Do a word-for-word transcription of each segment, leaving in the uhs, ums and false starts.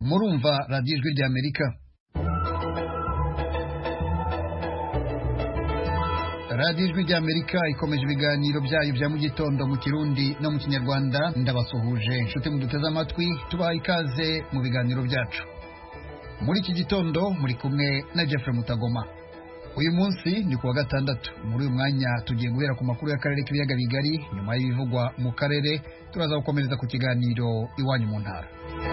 murumva radiyo ijwi ry'Amerika. radiyo ijwi ry'Amerika ikomeje ibiganiro byayo bya mu gitondo mu Kirundi no mu Kinyarwanda. Ndabasuhuje inshuti muduteze amatwi, tubaha ikaze mu biganiro byacu. Muri iki gitondo muri kumwe na Jeffrey Mutagoma. Uyu munsi ni kuwa gatandatu. Muri uyu mwanya tugiye guhera ku makuru y'akarere k'ibiyaga bigari. Nyuma y'ibivugwa mu karere turaza gukomereza ku kiganiro iwanyu mu ntara.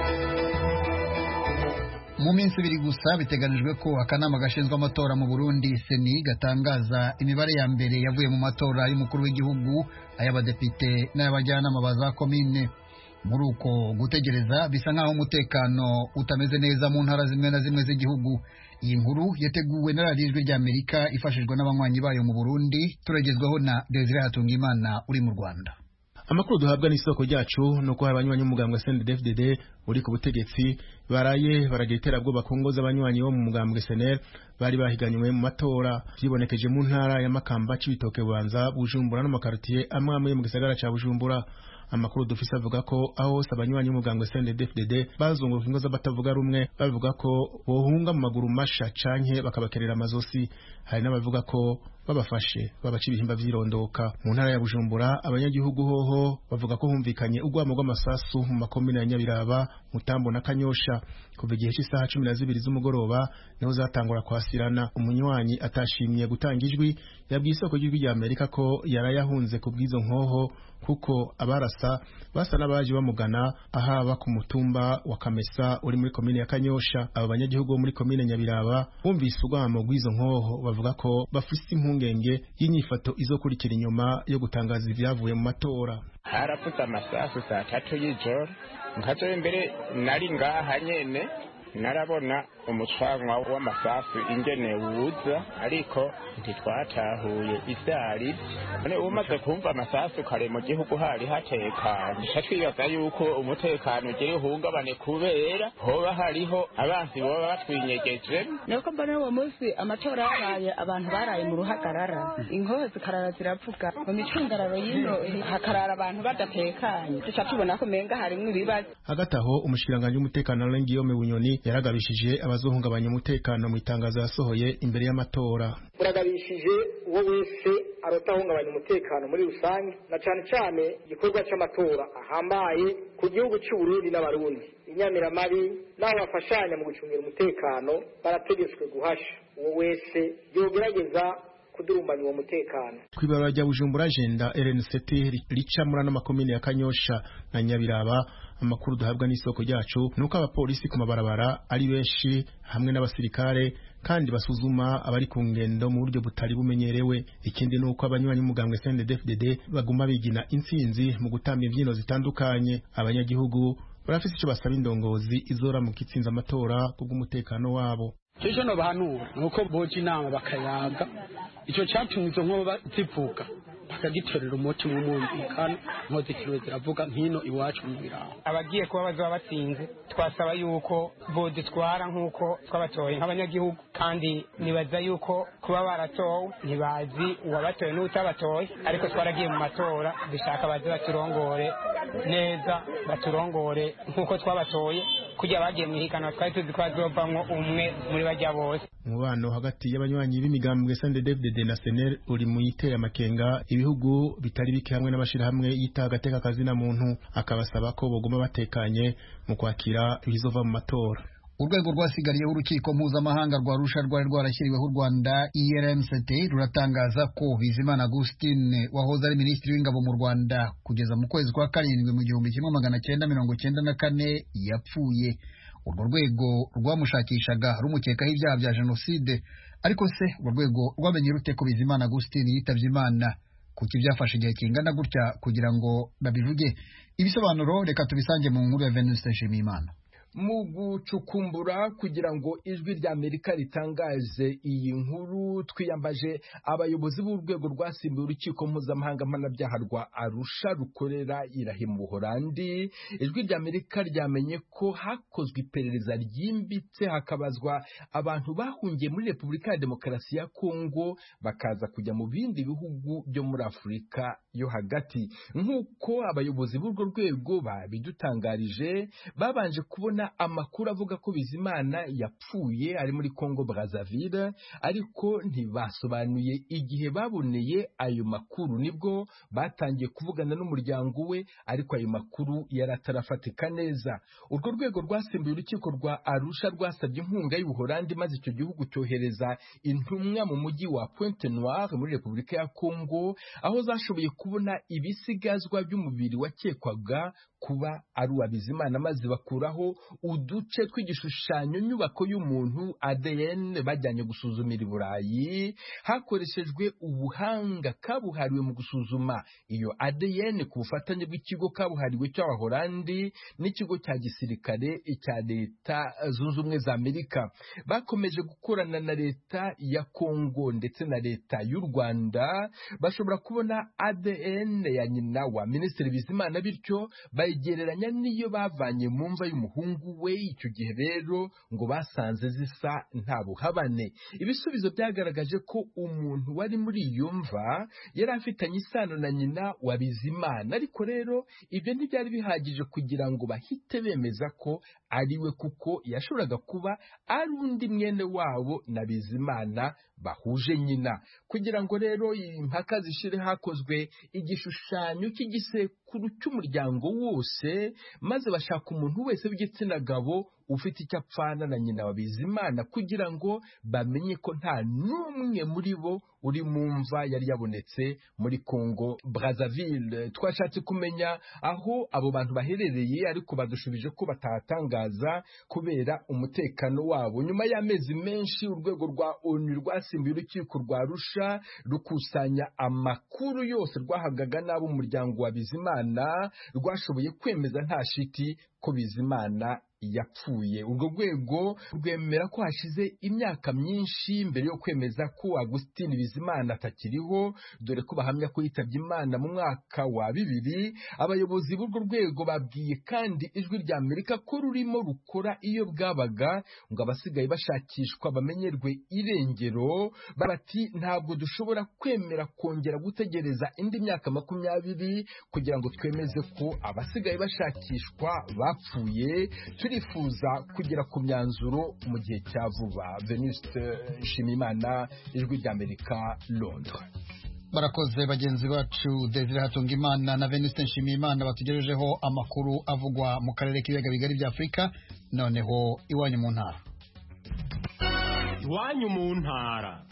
Mu minsi ibiri gusa biteganijwe ko akanama gashinzwe amatora mu Burundi Seni gatangaza imibare ya mbere yavuye mu matora y'umukuru w'igihugu, ay'abadepite n'ay'abajyanama ba za komine. Muri uko gutegereza bisa nkaho umutekano utameze neza mu ntara zimwe na zimwe z'igihugu. Iyi nkuru yateguwe na radiyo ijwi ry'Amerika ifashijwe n'abanywanyi bayo mu Burundi. Turagezwaho na Desire Hatungimana uri mu Rwanda. Amakuru duhabwa n'isoko ryacu nuko abanywanyi umugambwe S N D F D D uri ku butegetsi baraye baragira iterabwoba ku ngo z'abanywanyi bo mu mugambwe S N L bari bahiganywe mu matora. Vyibonekeje mu ntara ya Makamba, Cibitoke, Bubanza, Bujumbura n'amakartier amwe amwe mu gisagara ca Bujumbura. Amakuru dufise avuga ko aho hose abanywanyi umugambwe S N D F D D bazunguruka ingo z'abatavuga rumwe bavuga ko bohunga mu maguru masha canke bakabakerera amazosi. Hari n'abavuga ko babafashe babaca ibihimba vyirondoka. Mu ntara ya Bujumbura abanyagihugu hoho bavuga ko humvikanye urwamo rw'amasasu mu makomine ya Nyabiraba, Mutambo na Kanyosha. Kuva igihe cy'isaha cumi na zibiri z'umugoroba niho zatangura kwasirana. Umunywanyi atashimiye gutanga ijwi yabwiye isoko ry'ijwi ry'Amerika ko yarayahunze ku bw'izo nkoho kuko abarasa basa n'abaje bamugana ahaba ku mutumba wa Kamesa uri muri komine ya Kanyosha. Aba banyagihugu muri komine Nyabiraba bumvise urwamo rw'izo nkoho bavuga ko bafise impungenge y'inyifato izokurikira inyuma yo gutangaza ibyavuye mu matora. Harapfuta amasasu saa tatu y'ijoro, nkazo imbere nari ngaha nyene narabona umucwanwa w'amasasu ingene wuza, ariko ntitwatahuye ivyari. None umaze kumva amasasu kare mu gihugu hari hatekanye, twibaza yuko umutekano ugere uhungabane kubera hoba hariho abansi boba batwinyegeje. Nuko mbona uwo munsi amatora yabaye abantu baraye mu ruhagarara, inkoho zikarara ziravuga mu micungararo y'ino hakarara abantu badatekanye, tuca tubona ko menga harimwo ibibazo. Hagati aho umushikiranganje w'umutekano Guillaume Bunyoni yaragabishije abazohungabanya umutekano mu itangazo yasohoye imbere y'amatora. Uragabishije uwo wese arotahungabanya umutekano muri rusange, na cyane cyane igikorwa cy'amatora ahambaye ku gihugu cy'u Burundi n'abarundi. Inyamiramabi n'abo bafashanya mu gucungira umutekano barategetswe guhasha uwo wese yogerageza kudurumbanya uwo mutekano. Kwibara rya Bujumbura agenda R N C T rica muri n'amakomine ya Kanyosha na Nyabiraba. Amakuru duhabwa n'isoko ryacu nuko abapolisi ku mabarabara ari benshi hamwe n'abasirikare kandi basuzuma abari ku ngendo mu buryo butari bumenyerewe. Ikindi nuko abanywanyi umugambwe S N D F D D baguma bigina intsinzi mu gutamba imvyino zitandukanye. Abanyagihugu barafise ico basaba indongozi izora mu kitsinza amatora kubw'umutekano wabo. Cyo no bahanura nuko boje inama bakayaga ico cyatumye izo nkoba zivuga bakagitorera umuti mu mwumvikano nkoze kirwe ziravuga nkino iwacu mu biraho. Abagiye kuba bazaba batsinze twasaba yuko bodutwara nkuko twabatoye nk'abanyagihugu, kandi nibaza yuko kuba baratowe ntibazi uwabatoye n'utabatoye, ariko twaragiye mu matora dushaka baze baturongore neza, baturongore nkuko twabatoye kujya bagiye mu hikana twari tuzi ko azovamwo umwe muri bajya bose. Umubano hagati y'abanywanyi b'imigambwe S N D F D D na S N L uri mu yiteye amakenga. Ibihugu bitari bike hamwe n'abashirahamwe yitagateka kazi na muntu akabasaba ko boguma batekanye mu kwakira ibizova mu matora. Urwego rwasigariyeho urukiko mpuzamahanga rwa Arusha rwari rwarashyiriweho u Rwanda I R M C T ruratangaza ko Bizimana Augustine wahoze ari minisitiri w'ingabo mu Rwanda kugeza mu kwezi kwa karindwi mu gihumbi kimwe magana cyenda mirongo cyenda na kane yapfuye. Urwo rwego rwamushakishaga rumukekaho ibyaha bya jenoside, ariko se urwo rwego rwamenye rute ko Bizimana Augustine yitavye Imana? Kuki byafashe igihe kingana gutya kugira ngo babivuge? Ibisobanuro reka tubisange mu nkuru ya Venus Nshimiyimana. Mu gucukumbura kugira ngo ijwi ry'Amerika ritangaje iyi nkuru, twiyambaje abayobozi b'urwego rwasimbuye urukiko mpuzamahanga mpanabyaha rwa Arusha rukorera irahe mu Buholandi. Ijwi ry'Amerika ryamenye ko hakozwe iperereza ryimbitse hakabazwa abantu bahungiye muri Repubulika ya Demokarasi ya Kongo bakaza kujya mu bindi bihugu byo muri Afurika yo hagati. Nk'uko abayobozi b'urwo rwego babidutangarije, babanje kubona kubona amakuru avuga ko Bizimana yapfuye ari muri Congo Brazzaville, ariko ntibasobanuye igihe baboneye ayo makuru. Nibwo batangiye kuvugana n'umuryango we, ariko ayo makuru yaratarafatika neza. Urwo rwego rwasimbuye urukiko rwa Arusha rwasabye inkunga y'Ubuholandi, maze icyo gihugu cyohereza intumwa mu mujyi wa Pointe Noire muri Repubulika ya Congo, aho zashoboye kubona ibisigazwa by'umubiri wakekwaga kuba ari uwa Bizimana, maze bakuraho uduce tw'igishushanyo nyubako y'umuntu A D N bajyanye gusuzumira i Burayi. Hakoreshejwe ubuhanga kabuhariwe mu gusuzuma iyo A D N ku bufatanye bw'ikigo kabuhariwe cy'Abaholandi n'ikigo cya gisirikare cya Leta Zunze Ubumwe za Amerika. Bakomeje gukorana na Leta ya Congo ndetse na Leta y'u Rwanda, bashobora kubona A D N ya nyina wa Minisitiri Bizimana, bityo bayigereranya n'iyo bavanye mu mva y'umuhungu we. Icyo gihe rero ngo basanze zisa nta buhabane. Ibisubizo byagaragaje ko umuntu wari muri iyo mva yari afitanye isano na nyina wa Bizimana, ariko rero ibyo ntibyari bihagije kugira ngo bahite bemeza ko ari we, kuko yashoboraga kuba ari undi mwene wabo na Bizimana bahuje nyina. Kugira ngo rero impaka zishire, hakozwe igishushanyo cy'igisekuru cy'umuryango wose, maze bashaka umuntu wese w'igitsina gabo ufite icyo apfana na nyina wa Bizimana, kugira ngo bamenye ko nta n'umwe muri bo uri mu mva yari yabonetse muri Congo Brazzaville. Twashatse kumenya aho abo bantu baherereye, ariko badushubije ko batatangaza kubera umutekano wabo. Nyuma y'amezi menshi, urwego rwa ONU rwasimbuye urukiko rwa Arusha rukusanya amakuru yose rwahagaga n'abo umuryango wa Bizimana, rwashoboye kwemeza nta shiti ko Bizimana yapfuye. Urwo rwego rwemera ko hashize imyaka myinshi mbere yo kwemeza ko Augustin Bizimana atakiriho, dore ko bahamya ko yitabye Imana mu mwaka wa bibiri. Abayobozi b'urwo rwego babwiye kandi Ijwi rya Amerika ko rurimo rukora iyo bwabaga ngo abasigaye bashakishwa bamenyerwe irengero. Bati ntabwo dushobora kwemera kongera gutegereza indi myaka makumyabiri kugira ngo twemeze ko abasigaye bashakishwa bapfuye. Turifuza kugera ku myanzuro mu gihe cya vuba. Venuste Nshimiyimana, Ijwi rya Amerika, Londres. Barakoze bagenzi bacu Desire Hatungimana na Venuste Nshimiyimana batugejejeho amakuru avugwa mu karere k'ibiyaga bigari bya Afurika. Noneho iwanyu mu ntara. Iwanyu mu ntara.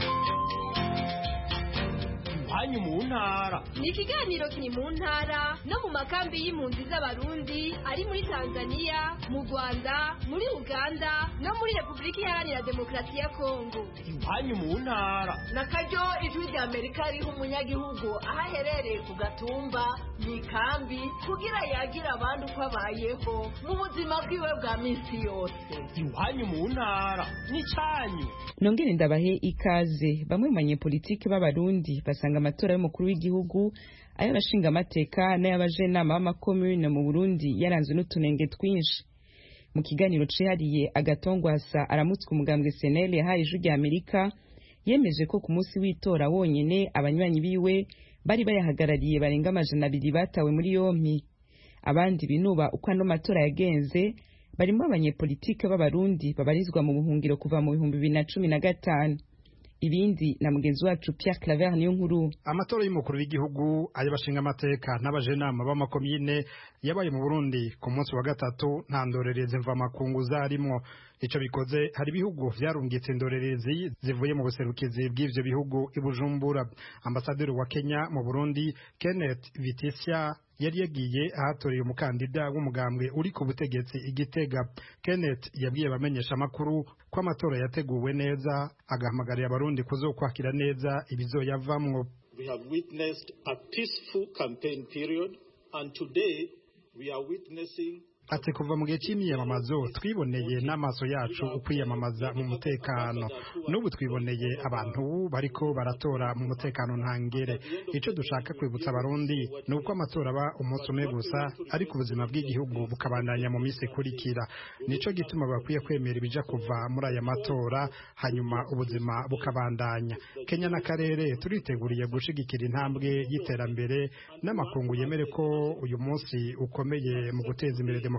Iwanyu mu ntara ni ikiganiro kiri mu ntara no mu makambi y'impunzi z'Abarundi ari muri Tanzania, mu Rwanda, muri Uganda no muri Repubulika Iharanira Demokarasi ya Kongo. Iwanyu mu ntara na karyo Ijwi rya Amerika riha umunyagihugu aho aherereye ku gatumba mu ikambi kugira yagira abandi uko abayeho mu buzima bwiwe bwa minsi yose. Iwanyu mu ntara ni cyanyu. Nongere ndabahe ikaze. Bamwe mu banyepolitiki b'Abarundi basanga amatora y'umukuru w'igihugu, ay'abashinga amateka n'ay'abajenama b'amakomune mu Burundi yaranzwe n'utunenge twinshi. Mu kiganiro cihariye, Agatongwasa aramutswe umugambwe S N L yahaye Ijwi rya Amerika, yemeje ko ku munsi w'itora wonyene abanywanyi biwe bari bayahagarariye barenga amajana abiri batawe muri yompi. Abandi binuba uko ano matora yagenze barimo abanyepolitike b'Abarundi babarizwa mu buhungiro kuva mu bihumbi bibiri na cumi na gatanu. Ibindi na mugenzi wacu Pierre Claver niyo nkuru. Amatora y'umukuru w'igihugu, ay'abashinga amateka n'abajenama b'amakomine yabaye mu Burundi ku munsi wa gatatu, nta ndorerezi mva makungu zarimo. Ico bikoze hari ibihugu vyarungitse indorerezi zivuye mu buserukizi bw'ivyo bihugu i Bujumbura. Ambasaderi wa Kenya mu Burundi Kenneth Vitisia yari yagiye ahatoreye umukandida w'umugambwe uri ku butegetsi Igitega. Kenneth yabwiye abamenyesha amakuru ko amatora yateguwe neza, agahamagarira abarundi kuzokwakira neza ibizoyavamwo. We have witnessed a peaceful campaign period, and today we are witnessing Ati kuva mu gihe cy'imyiyamamazo twiboneye n'amaso yacu ukwiyamamaza mu mutekano, n'ubu twiboneye abantu bariko baratora mu mutekano ntangere. Ico dushaka kwibutsa abarundi ni uko amatora aba umunsi umwe gusa, ariko ubuzima bw'igihugu bukabandanya mu minsi ikurikira. Nico gituma bakwiye kwemera ibija kuva muri aya matora, hanyuma ubuzima bukabandanya. Kenya n'akarere turiteguriye gushigikira intambwe y'iterambere n'amakungu yemere ko uyu munsi ukomeye mu guteza imbere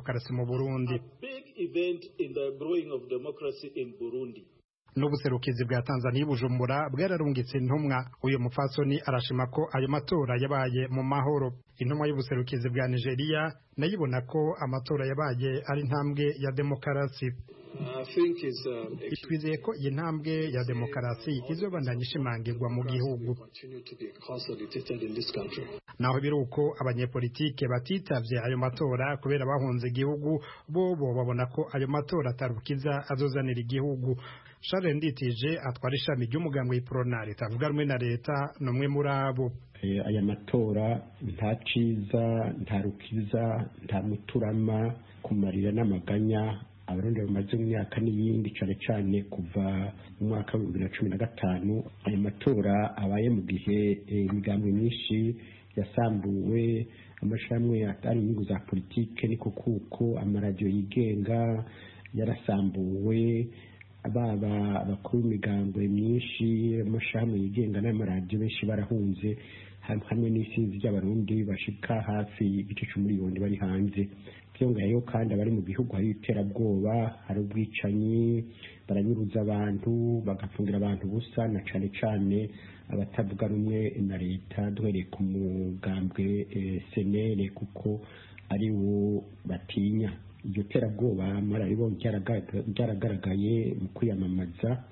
demokarasi mu Burundi. Big event in the growing of democracy in Burundi. N'ubuserukizi bwa Tanzania Bujumbura bwararungitse intumwa. Uyu mupfasoni arashima ko ayo matora yabaye mu mahoro. Intumwa y'ubuserukizi bwa Nigeria nayibona ko amatora yabaye ari ntambwe ya demokarasi. Twizeye ko iyi ntambwe ya demokarasi izobandanya ishimangirwa mu gihugu. Naho biruko abanyepolitike batitavye ayo matora kubera bahunze igihugu, bobo babona ko ayo matora atarukiza azozanira igihugu. Charles Nditije atwara ishami ry'umugambwe w'Iprona ritavuga rumwe na leta n'umwe muri abo. Aya matora nta ciza, nta rukiza, nta muturama, kumarira n'amaganya abarundi bamaze mu myaka n'iyindi cane cane kuva mu mwaka wa bibiri na cumi na gatanu. Aya matora abaye mu gihe imigambwe myinshi yasambuwe, amashirahamwe atari inyungu za politike niko kuko amaradiyo yigenga yarasambuwe, ababa abakuru b'imigambwe myinshi, amashirahamwe yigenga n'amaradiyo benshi barahunze, hamwe n'isinzi ry'abarundi bashika hafi igice c'umuriyoni bari hanze. Byongayeho kandi abari mu bihugu hari iterabwoba, hari ubwicanyi, baranyuruza abantu, bagafungira abantu busa, na cane cane abatavuga rumwe na leta, duhereye ku mugambwe senere kuko ari wo batinya. Iryo terabwoba mararibonye ryaragaragaye mu kwiyamamaza,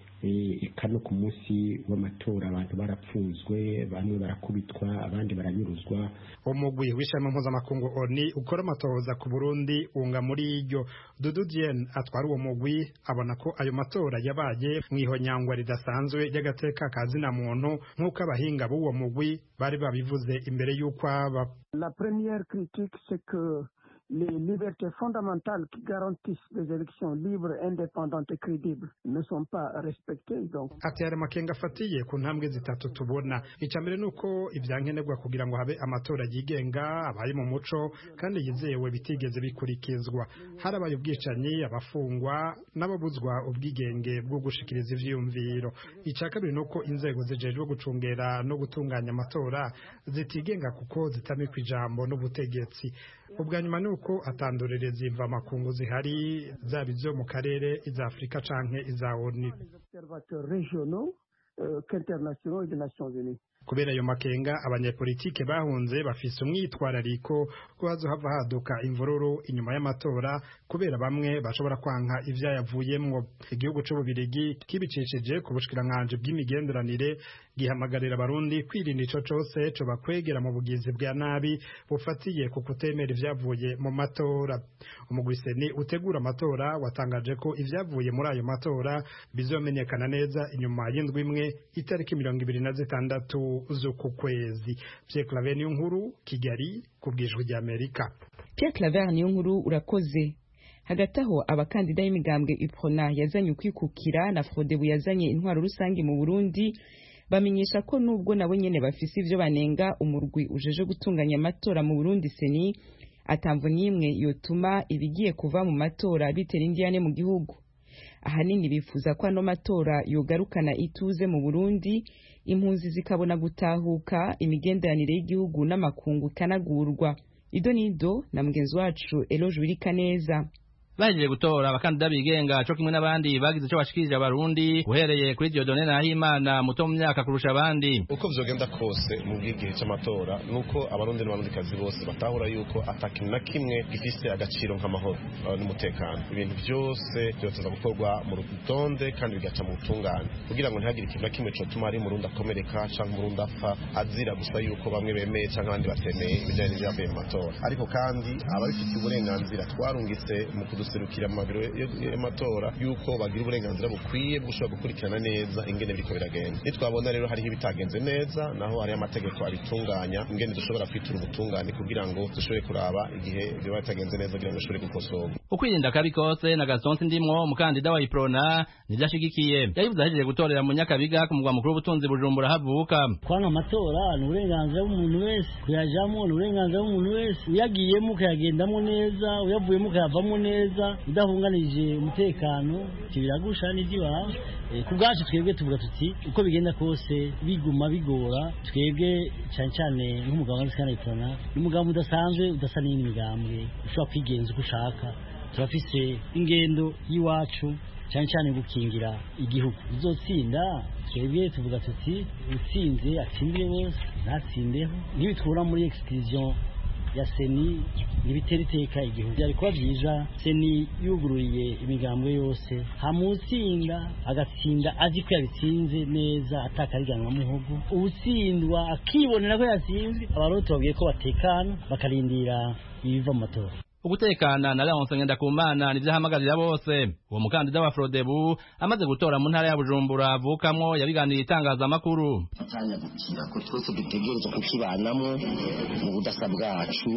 eka no ku munsi w'amatora abantu barapfunzwe, bamwe barakubitwa, abandi baranyuruzwa. Umugwi w'ishami mpuzamakungu O N U ukora amatohoza ku Burundi unga muri iryo. Dudu Dieng atwara uwo mugwi abona ko ayo matora yabaye mw'ihonyangwa ridasanzwe ry'agateka ka zina muntu nk'uko abahinga b'uwo mugwi bari babivuze imbere y'uko aba. La première critique c'est que les libertés fondamentales qui garantissent des élections libres, indépendantes et crédibles ne sont pas respectées. Donc, ati hari amakenga afatiye ku ntambwe zitatu tubona. Icambere nuko ivyankenerwa kugira ngo habe amatora yigenga, abaye mu muco kandi yizewe bitigeze bikurikizwa. Harabaye ubwicanyi, abafungwa n'ababuzwa ubwigenge bwo gushikiriza ivyiyumviro. Ica kabiri nuko inzego zijejwe gucungera no gutunganya amatora zitigenga kuko zitamikwa ijambo n'ubutegetsi. Ubwa nyuma nuko atandorereza imva makungu zihari, zaba izo mu karere, iza Afrika canke iza O N U. Observateurs régionaux euh, qu'internationaux et des Nations Unies. Kubera ayo makenga abanyepolitike bahunze bafise umwitwarariko ko hazohava haduka imvururu inyuma y'amatora kubera bamwe bashobora kwanka ivyayavuyemwo. Igihugu c'Ububirigi kibicishije ku bushikiranganje bw'imigenderanire gihamagarira abarundi kwirinda ico cose co bakwegera mu bugizi bwa nabi bufatiye ku kutemera ivyavuye mu matora. Umugwiseni utegura amatora watangaje ko ivyavuye muri ayo matora bizomenyekana neza inyuma y'indwi imwe itariki mirongo ibiri na zitandatu z'uku kwezi. Pierre Claver Niyonkuru, Kigali, kubwijwe rya Amerika. Pierre Claver Niyonkuru urakoze. Hagati aho abakandida y'imigambwe Iprona yazanye ukwikukira na Frodebu yazanye intwaro rusange mu Burundi bamenyesha ko nubwo nabo nyene bafise ivyo banenga umurwi ujeje gutunganya amatora mu Burundi seni atamvo nimwe yotuma ibigiye kuva mu matora bitera indiyane mu gihugu. Ahanini bifuza ko ano matora yogarukana ituze mu Burundi, impunzi zikabona gutahuka, imigenderanire y'igihugu n'amakungu kanagurwa. Ido nido na mugenzi wacu Eloge Wirikaneza. Baje gutora abakandida bigenga cyo kimwe n'abandi bagize cyo bashikirije abarundi uhereye kuri Dieudonné Nahimana muto mu myaka kurusha abandi. Uko vyogenda kose mu gihe cy'amatora nuko abarundi n'abandikazi bose batahura yuko atakintu na kimwe gifise agaciro nk'amahoro n'umutekano. Ibintu byose byotoza gukorwa mu rutonde kandi bigaca mu tungane kugira ngo ntihagire ikintu na kimwe cyo tuma ari murundi akomereka canke murundi apfa azira gusa yuko bamwe bemeye canke abandi batemeye ibijanye n'ivyavuye mu matora. Ariko kandi ababifite uburenganzira twarungitse mu serukira amabiro y'amatora yuko bagira uburenganzira bukwiye gushobora gukurikirana neza ingene biriko biragenda. Nitwabona rero hariho ibitagenze neza naho hari amategeko abitunganya ingene dushobora kwitura ubutungane kugira ngo dushobore kuraba igihe biba bitagenze neza kugira ngo dushobore gukosorwa. Ukwirinda kabi kose na Gaston Ndimwo umukandida wa Iprona n'ivyashigikiye yayivuze ahejeje gutorera mu Nyakabiga ku mugwa mukuru w'ubutunzi Bujumbura havuka. Kwanga amatora ni uburenganzira bw'umuntu wese, kuyajamo ni uburenganzira bw'umuntu wese, uyagiyemo ukayagendamo neza, uyavuyemo ukayavamo neza. neza udahunganije umutekano kibiragusha n'iby'iwawe ku bwacu twebwe tuvuga tuti uko bigenda kose biguma bigora twebwe cyane cyane nk'umugabo wa Rusana Iprona n'umugabo udasanzwe udasa n'indi migambwe ushobora kwigenza uko ushaka turafise ingendo y'iwacu cyane cyane gukingira igihugu uzotsinda twebwe tuvuga tuti utsinze atsindire wese ntatsindeho ntibitwura muri exclusion ya seni nibitera iteka igihugu byari kuba byiza seni yugururiye imigambwe yose hamutsinda agatsinda azi ko yabitsinze neza atakariganwa muhogo ubutsindwa akibonera ko yatsinze abaroto babwiye ko batekana bakarindira ibiva mu matora ugutekana na Leonce Ngendakumana nivyahamagarira bose uwo mukandida wa Frodebu amaze gutora mu ntara ya Bujumbura avukamwo yabiganiriye itangazamakuru atanya gukira ko twese dutegereza kukibanamo mu budasa bwacu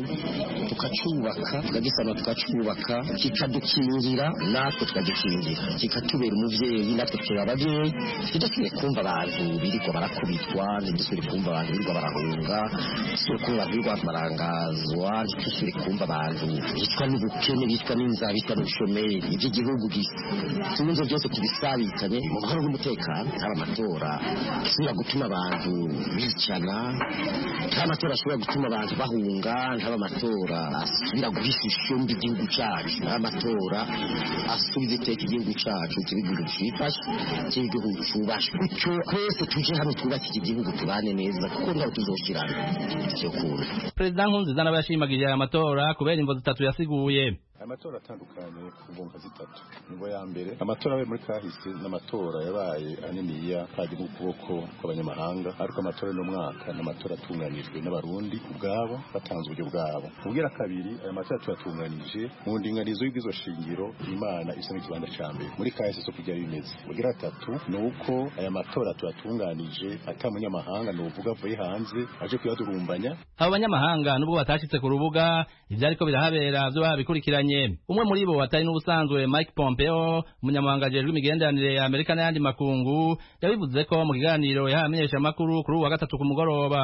tukacubaka tukagisana tukacubaka kikadukingira natwe tukagikingira kikatubera umuvyeyi natwe turi abavyeyi tudasubire kumva abantu biriko barakubitwa ntidusubire kumva abantu biriko barahunga ntidusubire kumva abantu biriko barangazwa ntidusubire kumva abantu bitwa n'ubukene bitwa n'inzara bitwa n'ubushomeri ibyo gihugu gisunze byose tubisabikanye mu mahoro n'umutekano haba amatora ashobora gutuma abantu bicana nta matora ashobora gutuma abantu bahunga ntaba amatora asubira guhisha ishusho mbi igihugu cyacu nta matora asubiza iteka igihugu cyacu igihugu cyifashe igihugu cyubashe gutyo twese tuje hamwe twubake iki gihugu tubane neza kuko ntaho tuzoshirana icyo kure President Nkurunziza n'abashimagije aya matora kubera imvo zitatu yasiguye amatora atandukanye ku mbonga zitatu nibo ya mbere amatora abaye muri kahise n'amatora yabaye aniniya kandi mu kuboko kw'abanyamahanga ariko amatora no mwaka n'amatora atunganijwe n'abarundi ubwabo batanze uburyo bwabo ubwira kabiri aya matora turatunganije mu ndinganizo y'ubwizo shingiro Imana isa n'ikibanza ca mbere muri kahise so kujya bimeze ubwira gatatu nuko aya matora turatunganije atamunyamahanga no uvuga avuye hanze aje kuyadurumbanya abo banyamahanga nubwo batashitse ku rubuga ivyariko birahabera byo babikurikiranye umwe muri bo atari n'ubusanzwe Mike Pompeo umunyamabanga ajejwe imigenderanire ya Amerika n'ayandi makungu yabivuze ko mu kiganiro yahamenyesha amakuru kuri uwa gatatu ku mugoroba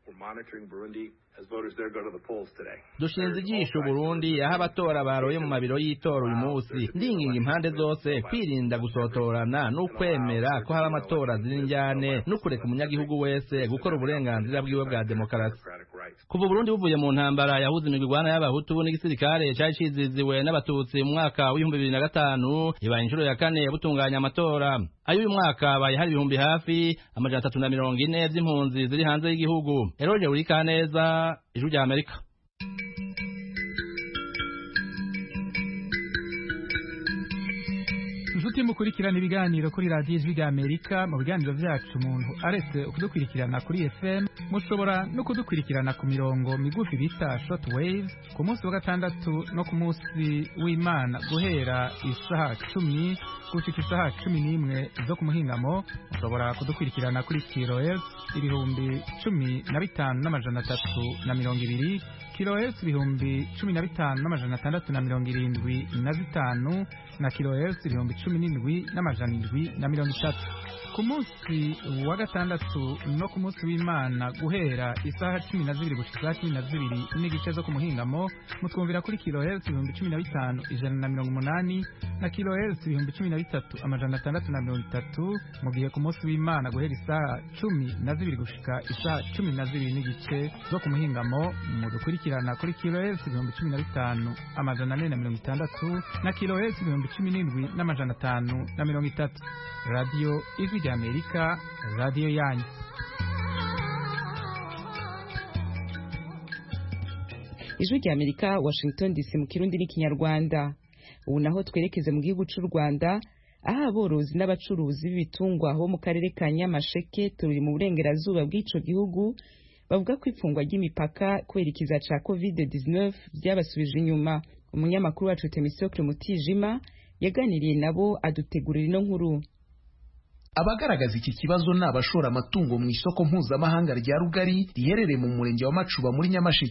dushinze ijisho Burundi aho abatora baroye mu mabiro y'itora uyu munsi ndinginga impande zose kwirinda gusotorana n'ukwemera ko haba amatora z'injyane n'ukureka umunyagihugu wese gukora uburenganzira bwiwe bwa demokarasi kuva Burundi buvuye mu ntambara yahuze imigwano y'abahutu n'igisirikare cyari ciziziwe n'abatutsi mu mwaka w'ibihumbi bibiri na gatanu ibaye inshuro ya kane butunganya amatora ayo uyu mwaka baye hari ibihumbi hafi amajana atatu na mirongo ine vy'impunzi ziri hanze y'igihugu Eroje Urikaneza ijuru rya Amerika Inshuti mukurikirana ibiganiro kuri radiyo ijwi rya Amerika mu biganiro vyacu umuntu aretse kudukurikirana kuri F M mushobora no kudukurikirana ku mirongo migufi bita short wave ku munsi wa gatandatu no ku munsi w'Imana guhera isaha cumi gushika isaha cumi n'imwe zo ku muhingamo mushobora kudukurikirana kuri kilohertz ibihumbi cumi na bitanu n'amajana atatu na mirongo ibiri kilohertz ibihumbi cumi na bitanu n'amajana atandatu na mirongo irindwi na zitanu na kilohertz ibihumbi cumi n'indwi n'amajana indwi na mirongo itatu ku munsi wa gatandatu no ku munsi w'Imana guhera isaha cumi na zibiri gushika isaha cumi na zibiri n'igice zo ku muhingamo mutwumvira kuri kilohertz ibihumbi cumi na bitanu ijana na mirongo umunani na kilohertz ibihumbi cumi na bitatu amajana atandatu na mirongo itatu mu gihe ku munsi w'Imana guhera isaha cumi na zibiri gushika isaha cumi na zibiri n'igice zo ku muhingamo mudukurikirana kuri kilohertz ibihumbi cumi na bitanu amajana ane na mirongo itandatu na kilohertz ibihumbi cumi n'indwi n'amajana atanu na mirongo itatu Radio Ijwi rya Amerika, radio yanyu. Ijwi rya Amerika, Washington D C mu Kirundi n'ikinyarwanda. Ubu naho twerekeze mu gihugu cy'u Rwanda, aho aborozi n'abacuruzi b'ibitungwa bo mu karere ka Nyamasheke turi mu burengerazuba bw'ico gihugu bavuga ko ifungwa ry'imipaka kwerekeza ca covid nineteen byabasubije inyuma. Umunyamakuru wacu Temisocle Mutijima yaganiriye nabo adutegurira ino nkuru. Abagaragaza iki kibazo ni abashora amatungo mu isoko mpuzamahanga rya Rugari riherereye mu murenge wa Macuba muri Nyamasheke.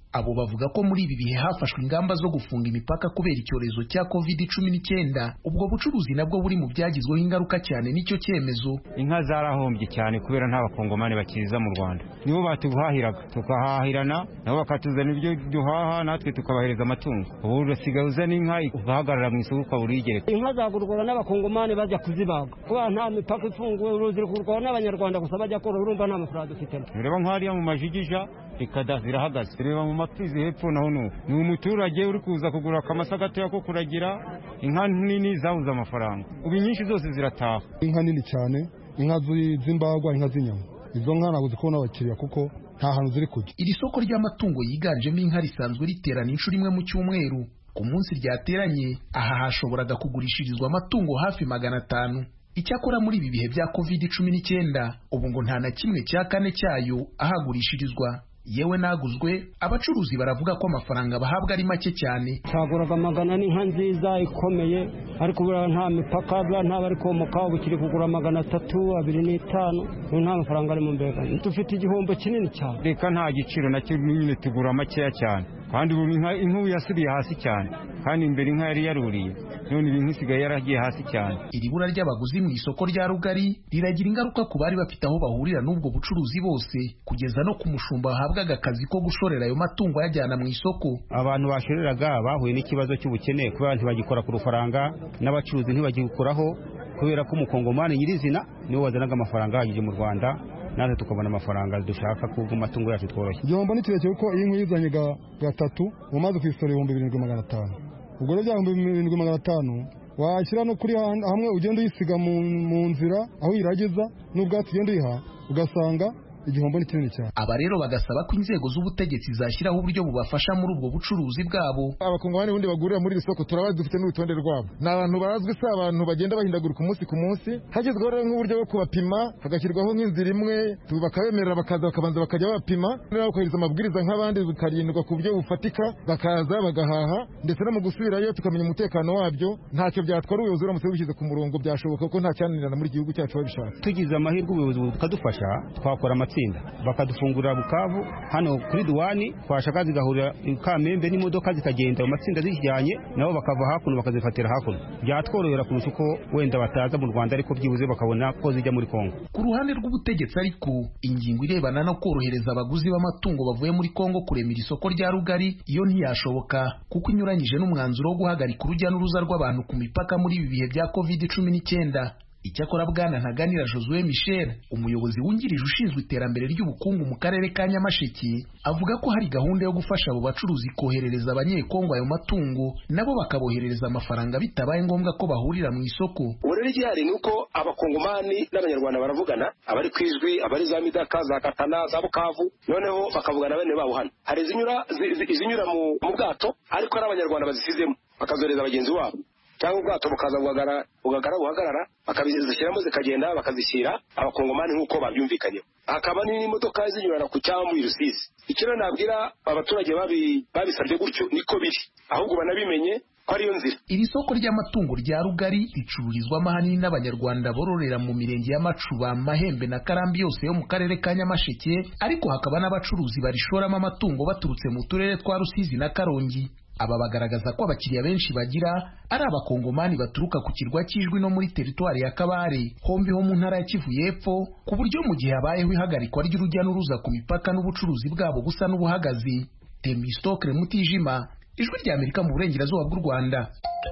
abo bavuga ko muri ibi bihe hafashwe ingamba zo gufunga imipaka kubera icyorezo cya covid cumi n'icyenda. Ubwo bucuruzi nabwo buri mu byagizweho ingaruka cyane n'icyo cyemezo. Inka zarahombye cyane kubera nta bakongomani bakiza mu Rwanda, nibo batuhahiraga tukahahirana, nabo bakatuzana ibyo duhaha natwe tukabahereza amatungo. Ubu urasigaye uzana inka ugahagarara mu isoko ukaba urigereka. Inka zagurwa n'abakongomani bajya kuzibaga kubera nta mipaka ifunguye, uruzi rukurwa n'abanyarwanda gusa bajya korora, urumva nta mafaranga dufite. Reba nk'ariya mu majigija ikada zirahagaze, reba mu mapfizi hepfo naho nuko ni umuturage uri kuza kugura akamasa gatoya ko kuragira. Inka nini zabuze amafaranga, ubu nyinshi zose zirataha. Inka nini cyane, inka z'imbagwa, inka z'inyama, izo nka ntabwo zikubona abakiriya kuko nta hantu ziri kujya. Iri soko ry'amatungo yiganjemo inka risanzwe riterana inshuro imwe mu cyumweru. Ku munsi ryateranye aha hashoboraga kugurishirizwa amatungo hafi magana atanu. Icyakora muri ibi bihe bya covid cumi n'icyenda ubu ngo nta na kimwe cya kane cyayo ahagurishirizwa. Yewe naguzwe, abacuruzi baravuga ko amafaranga bahabwa ari make cyane. Cyaguraga magana n'inka nziza ikomeye, ariko bura nta mipaka, bura nta bari komoka, ubu kiri kugura magana atatu abiri n'itanu, nta mafaranga ari mu mbega. Dufite igihombo kinini cyane. Reka nta giciro na cyo nyine tugura makeya cyane, kandi ubu inka inka yasubiye hasi cyane, kandi imbere inka yari yaruriye, none ibintu isigaye yaragiye hasi cyane. Iri bura ry'abaguzi mu isoko rya Rugari riragira ingaruka ku bari bafite aho bahurira n'ubwo bucuruzi bose, kugeza no ku mushumba wahabwa akazi ko gushorera ayo matungo yajyana mu isoko. Abantu bashoreraga bahuye n'ikibazo cy'ubukene kubera ntibagikora ku rufaranga, n'abacuruzi ntibagikoraho kubera ko umukongomani nyirizina niwe wazanaga amafaranga ahagije mu Rwanda, natwe tukabona amafaranga dushaka ku matungo yacu tworoshye. Igihombo ni kirekire kuko iyi nka yizanye gatatu umaze kwisora ibihumbi birindwi magana atanu. Ubwo rero ibihumbi birindwi magana atanu washyira no kuri hamwe ugenda uyisiga mu nzira aho irageza n'ubwatsi ugenda uyiha, ugasanga igihombo ni kinini cyane. Aba rero bagasaba ko inzego z'ubutegetsi zashyiraho uburyo bubafasha muri ubwo bucuruzi bwabo. Abakongomani bundi bagurira muri iri soko turabazi, dufite n'urutonde rwabo, ni abantu bazwi, si abantu bagenda bahindagurika umunsi ku munsi. Hagezweho rero nk'uburyo bwo kubapima, hagashyirwaho nk'inzira imwe bakabemerera bakaza bakabanza bakajya bapima, noneho bakubahiriza amabwiriza nk'abandi, bikarindwa ku buryo bufatika, bakaza bagahaha, ndetse no mu gusubirayo tukamenya umutekano wabyo. Ntacyo byatwara ubuyobozi buramutse bishyize ku murongo, byashoboka ko nta cyananirana muri igihugu cyacu babishaka. Tugize amahirwe ubuyobozi bukadufasha, twakora amatsinda bakadufungurira Bukavu hano kuri duwani, twashaka zigahurira Kamembe n'imodoka zikagenda mu matsinda zijyanye, nabo bakava hakuno bakazifatira hakuno. Byatworohera kurusha uko wenda bataza mu Rwanda, ariko byibuze bakabona ko zijya muri Kongo. Ku ruhande rw'ubutegetsi ariko ingingo irebana no korohereza abaguzi b'amatungo bavuye muri Kongo kuremera isoko rya Rugari iyo ntiyashoboka, kuko inyuranyije n'umwanzuro wo guhagarika urujya n'uruza rw'abantu ku mipaka muri ibi bihe bya covid cumi n'icyenda. Icyakora Bwana Ntaganira Josue Michel, umuyobozi wungirije ushinzwe iterambere ry'ubukungu mu karere ka Nyamasheke, avuga ko hari gahunda yo gufasha abo bacuruzi koherereza abanyekongo ayo matungo, nabo bakaboherereza amafaranga bitabaye ngombwa ko bahurira mu isoko. Urere gihari nuko abakongomani n'abanyarwanda baravugana, abari kwijwi, abari za Midaka, za Katana, za Bukavu, noneho bakavugana bene babo hano. Hari izinyura izinyura mu bwato, ariko ari abanyarwanda bazisizemo bakazoreza abagenzi wabo, cyangwa ubwato bukaza bugagara bugagara buhagarara, bakabizishyiramo zikagenda bakazishyira abakongomani nk'uko babyumvikanye. Hakaba n'imodoka zinyurana ku cyambu i Rusizi. Icyo nabwira abaturage babi babisabye gutyo niko biri, ahubwo banabimenye ko ariyo nzira. Iri soko ry'amatungo rya Rugari ricururizwamo ahanini n'abanyarwanda bororera mu mirenge ya Macuba, Mahembe na Karambi yose yo mu karere ka Nyamasheke, ariko hakaba n'abacuruzi barishoramo amatungo baturutse mu turere twa Rusizi na Karongi. Aba bagaragaza ko abakiriya benshi bagira ari abakongomani baturuka ku kirwa cy'Ijwi no muri teritwari ya Kabare, hombi ho mu ntara ya Kivu y'Epfo, ku buryo mu gihe habayeho ihagarikwa ry'urujya n'uruza ku mipaka n'ubucuruzi bwabo busa n'ubuhagazi. Temistokle Mutijima, Ijwi rya Amerika mu burengerazuba bw'u Rwanda.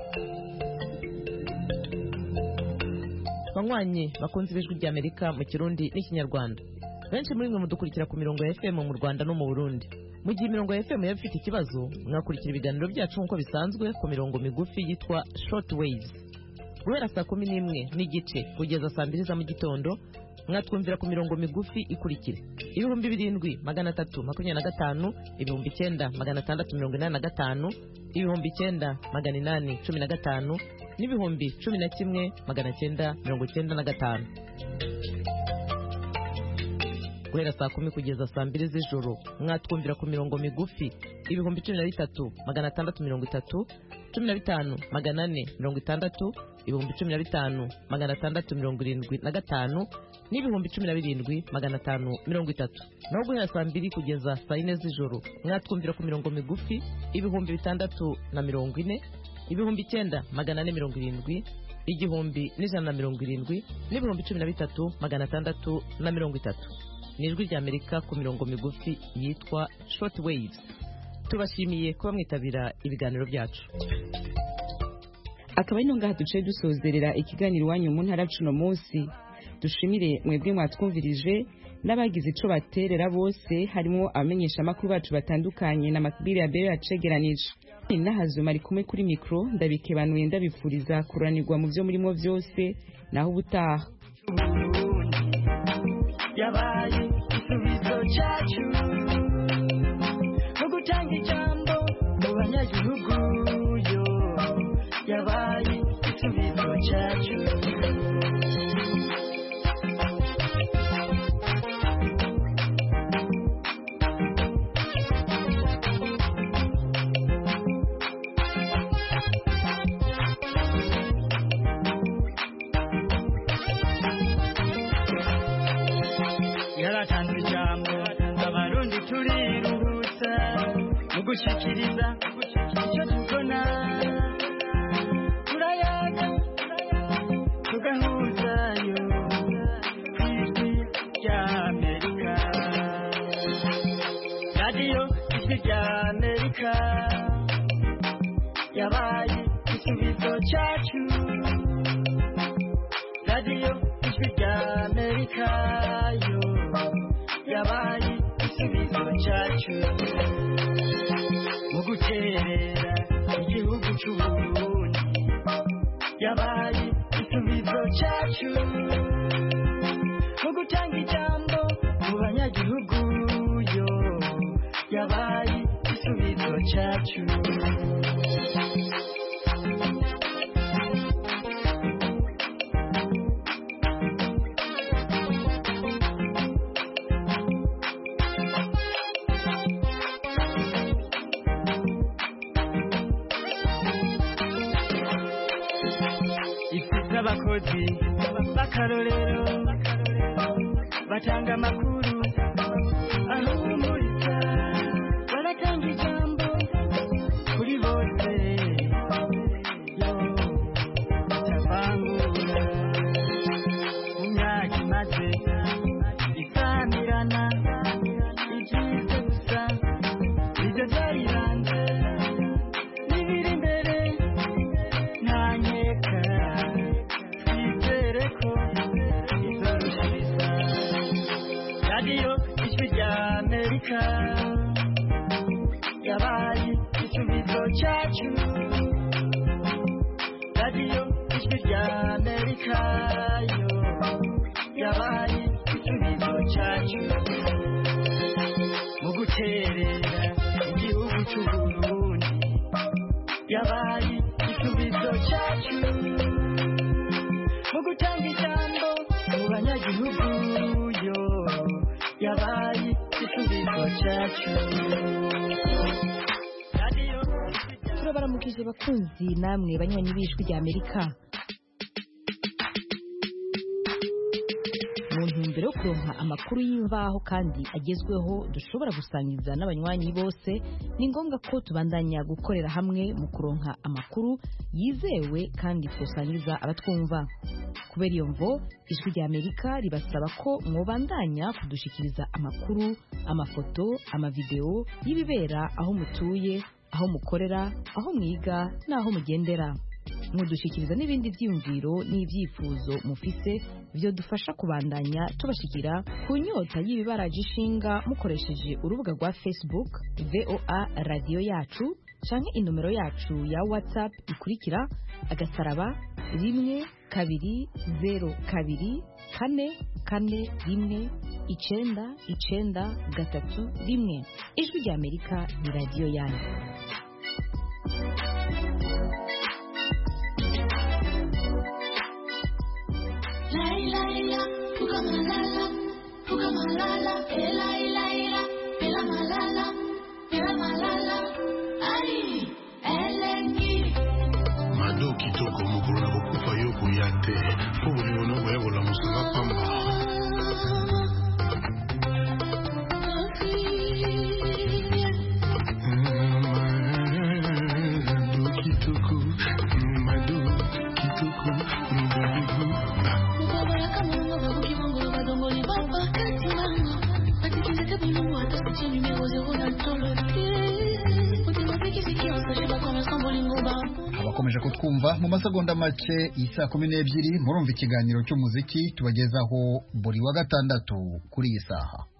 Banywanyi bakunze Ijwi rya Amerika mu Kirundi n'Ikinyarwanda, benshi muri mwe mudukurikira ku mirongo ya F M mu Rwanda no mu Burundi. Mu gihe imirongo ya F M yaba ifite ikibazo, mwakurikira ibiganiro byacu nk'uko bisanzwe ku mirongo migufi yitwa short waves. Guhera saa kumi n'imwe n'igice kugeza saa mbiri za mu gitondo, mwatwumvira ku mirongo migufi ikurikira: ibihumbi birindwi magana atatu makumyabiri na gatanu, ibihumbi icyenda magana atandatu mirongo inani na gatanu, ibihumbi icyenda magana inani cumi na gatanu, n'ibihumbi cumi na kimwe magana cyenda mirongo cyenda na gatanu. guhera saa kumi kugeza saa mbiri z'ijoro mwatwumvira ku mirongo migufi ibihumbi cumi na bitatu magana atandatu mirongo itatu, cumi na bitanu magana ane mirongo itandatu, ibihumbi cumi na bitanu magana atandatu mirongo irindwi na gatanu n'ibihumbi cumi na birindwi magana atanu mirongo itatu. naho guhera saa mbiri kugeza saa yine z'ijoro mwatwumvira ku mirongo migufi ibihumbi bitandatu na mirongo ine, ibihumbi icyenda magana ane mirongo irindwi, igihumbi n'ijana na mirongo irindwi n'ibihumbi cumi na bitatu magana atandatu na mirongo itatu. ni ijwi ry'Amerika ku mirongo migufi yitwa short waves. tubashimiye kuba mwitabira ibiganiro byacu. akaba ari ngaha duce dusozerera ikiganiro iwanyu mu ntara cuno munsi. dushimire mwebwe mwatwumvirije n'abagize ico baterera bose, harimo abamenyesha amakuru bacu batandukanye na makbiri ya bere yacegeranije. Nahazuma ari kumwe kuri mikro, ndabikebanuye ndabifuriza kuranirwa mu byo murimo byose, naho ubutaha. yabaye isubizo cyacu mu gutanga ijambo mu banyagihugu yo yabaye isubizo cyacu. gushikiriza icyo tubona turayaga tugahuzayo ijwi ry'Amerika radiyo ijwi ry'Amerika yabaye igisubizo cyacu radiyo ijwi ry'Amerika yo yabaye igisubizo cyacu mu guterera igihugu cy'Uburundi yabaye igisubizo cyacu mu gutanga ijambo mu banyagihugu yo yabaye igisubizo cyacu. abakozi bakarorero batanga amakuru ahumuriza baratanga ijambo kuri bose yo batavangura mu myaka imaze ikanirana igize gusa ibyo byayiranze n'ibiri imbere nta nkeka radiyo ijwi ry'Amerika yabaye igisubizo cyacu radiyo ijwi ry'Amerika yo yabaye igisubizo cyacu mu guterera igihugu cy'Uburundi yabaye igisubizo cyacu mu gutanga ijambo mu banyagihugu yo yabaye igisubizo cyacu. turabaramukije bakunzi namwe banywanyi b'ijwi ry'Amerika. mu ntumbero yo kuronka amakuru y'imvaho kandi agezweho dushobora gusangiza n'abanywanyi bose, ni ngombwa ko tubandanya gukorera hamwe mu kuronka amakuru yizewe kandi twosangiza abatwumva. kubera iyo mvo ijwi ry'Amerika ribasaba ko mwobandanya kudushikiriza amakuru, amafoto, amavideo y'ibibera aho mutuye, aho mukorera, aho mwiga n'aho mugendera. mudushikiriza n'ibindi byiyumviro n'ibyifuzo mufise byo dufasha kubandanya tubashikira ku nyota y'ibibaraje ishinga mukoresheje urubuga rwa Facebook V O A radio yacu canke inomero yacu ya WhatsApp ikurikira agasaraba rimwe kabiri zero kabiri kane kane rimwe icenda icenda gatatu rimwe. Ijwi ry'Amerika ni radio yanyu. La la la, kukamalala, kukamalala. abakomeje kutwumva mu masegonda make isa kumi n'ebyiri murumva ikiganiro cy'umuziki tubagezaho buri wa gatandatu kuri iyi saha.